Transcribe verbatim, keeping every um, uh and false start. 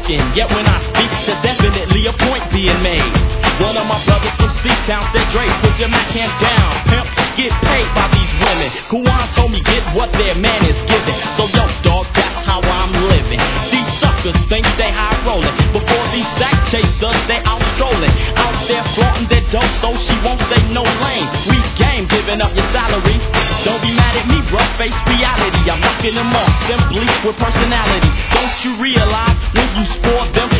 spoken, yet when I speak, there's definitely a point being made. One of my brothers from C-Town said, Dre, put your Mac hand down. Pimp, get paid by these women. Kuwan told me get what their man is giving. So yo, dog, that's how I'm living. These suckers think they high rolling. Before these sack chasers, they out strolling. Out there flaunting their dope, so she won't say no lane. We game, giving up your salary. Don't be mad at me, bro, face reality. I'm knocking them off, simply with personality. Don't you realize when you score them